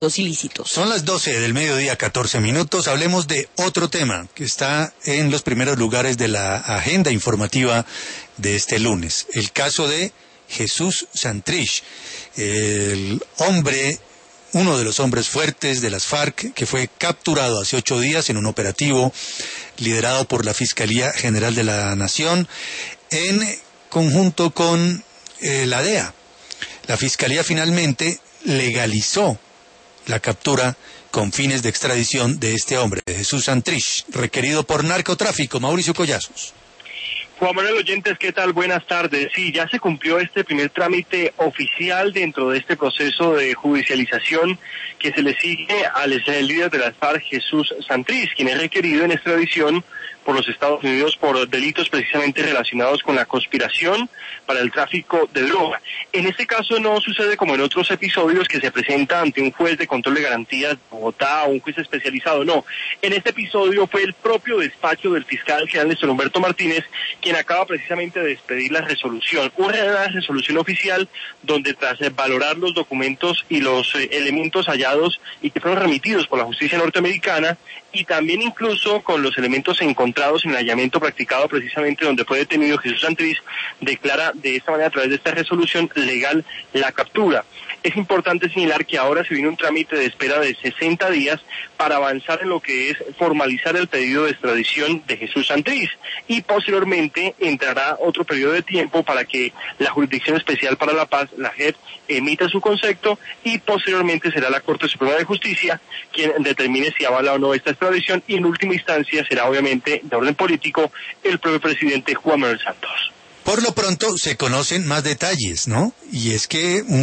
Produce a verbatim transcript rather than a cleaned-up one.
ilícitos. Son las doce del mediodía, catorce minutos. Hablemos de otro tema que está en los primeros lugares de la agenda informativa de este lunes. El caso de Jesús Santrich, el hombre, uno de los hombres fuertes de las FARC, que fue capturado hace ocho días en un operativo liderado por la Fiscalía General de la Nación en conjunto con eh, la D E A. La Fiscalía finalmente legalizó la captura con fines de extradición de este hombre, de Jesús Santrich, requerido por narcotráfico. Mauricio Collazos. Juan Manuel, oyentes, ¿qué tal? Buenas tardes. Sí, ya se cumplió este primer trámite oficial dentro de este proceso de judicialización que se le sigue al líder de las FARC, Jesús Santrich, quien es requerido en extradición por los Estados Unidos por delitos precisamente relacionados con la conspiración para el tráfico de droga. En este caso no sucede como en otros episodios que se presenta ante un juez de control de garantías de Bogotá o un juez especializado, no. En este episodio fue el propio despacho del fiscal general Néstor Humberto Martínez quien acaba precisamente de expedir la resolución, una resolución oficial donde tras valorar los documentos y los eh, elementos hallados y que fueron remitidos por la justicia norteamericana y también incluso con los elementos encontrados en el hallamiento practicado precisamente donde fue detenido Jesús Santrich, declara de esta manera a través de esta resolución legal la captura. Es importante señalar que ahora se viene un trámite de espera de sesenta días para avanzar en lo que es formalizar el pedido de extradición de Jesús Santrich y posteriormente entrará otro periodo de tiempo para que la Jurisdicción Especial para la Paz, la J E P, emita su concepto y posteriormente será la Corte Suprema de Justicia quien determine si avala o no esta extradición y en última instancia será obviamente de orden político el propio presidente Juan Manuel Santos. Por lo pronto se conocen más detalles, ¿no? Y es que